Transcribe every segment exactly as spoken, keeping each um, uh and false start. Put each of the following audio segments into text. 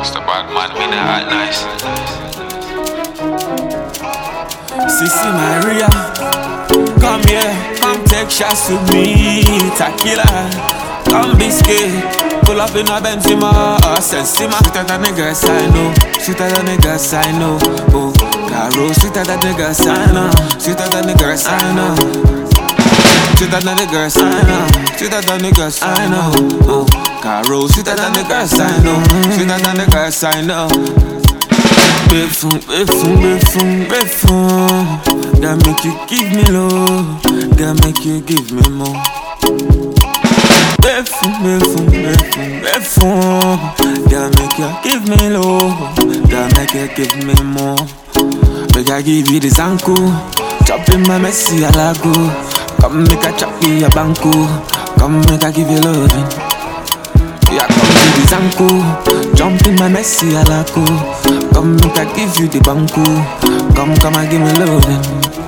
Rasta bad man, me not act nice. Sissy Maria, come here, come take shots with me. Tequila, come be scared. Pull up in a Benzema, Sensima. Sweeter than the girls I know, sweeter than the girls I know. Oh, Caro, sweeter than the girls I know, sweeter than the girls I know. Sweeter than the girls I know, sweeter than the girls I know. Oh, Caro, sweeter than the girls I know, sweeter than the girls I know. Befun, befun, befun, befun. That make you give me love, that make you give me more. Befun, befun, befun, befun. That make you give me love, that make you give me more. Make I give you the zanku, chop in my messy alago. Come make I chop you a banku, come make I give you loving. Yeah, come to the zanku, jump in my messy alago. Come make I give you the banku, come come and give me loving.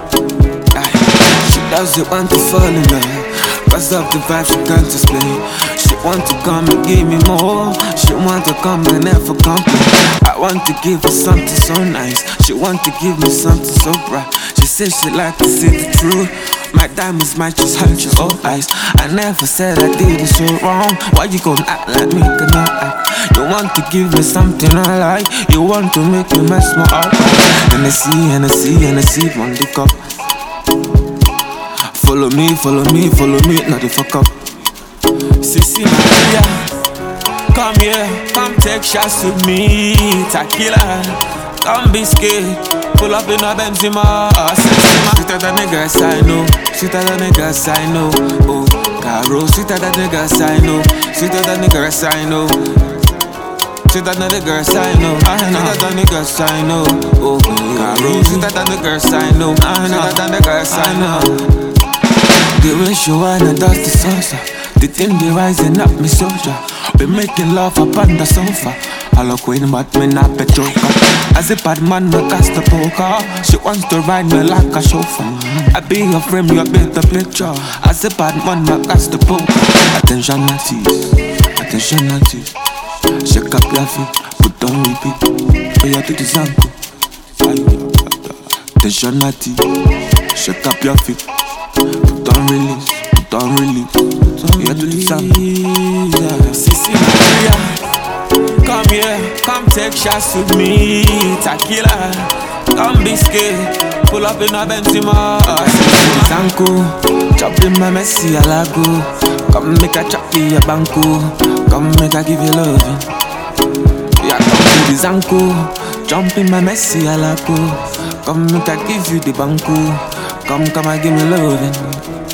She doesn't want to fall in love, cause of the vibe she can't explain. She want to come and give me more, she want to come and never complain. I want to give her something so nice, she want to give me something so bright. She says she like to see the truth, my diamonds might just hurt your old eyes. I never said I did it so wrong, why you gon' act like me cannot act? You want to give me something I like, you want to make me mess my up. Hennessy, Hennessy, Hennessy, one the cup. Follow me, follow me, follow me, not the fuck up. Sissy Maria, come here, come take shots with me. Tequila, come be scared. Pull up in a Benzema, Sensima. Sweeter than the girls I know, sweeter than the girls I know. Oh, Caro, sweeter than the girls I know, sweeter than the girls I know. Sweeter than the girls I know, sweeter than the girls I know. Oh, Caro, sweeter than the girls I know, sweeter than the girls I know. The way she wanna dust the saucer, the thing be rising up me soldier. We making love up on the sofa. I look queen but me not a joker. As a bad man me cast the poker. She wants to ride me like a chauffeur. I be your frame, you be the picture. As a bad man me cast the poker. Attention na tease, attention na tease. Shake up your feet, put on repeat. Pay you to the zanku. Attention na tease, shake up your feet. Put on release, put on release. Yeah, to the zanku. Sissy Maria, come here, come take shots with me. Tequila, come be scared. Pull up in a Benzema, zanku, chop in my messy alago. Come make a chop you a banku, come make I give you loving. Yeah, come to the zanku, jump in my messy alago. Come make I give you the banku, come come and give me loving.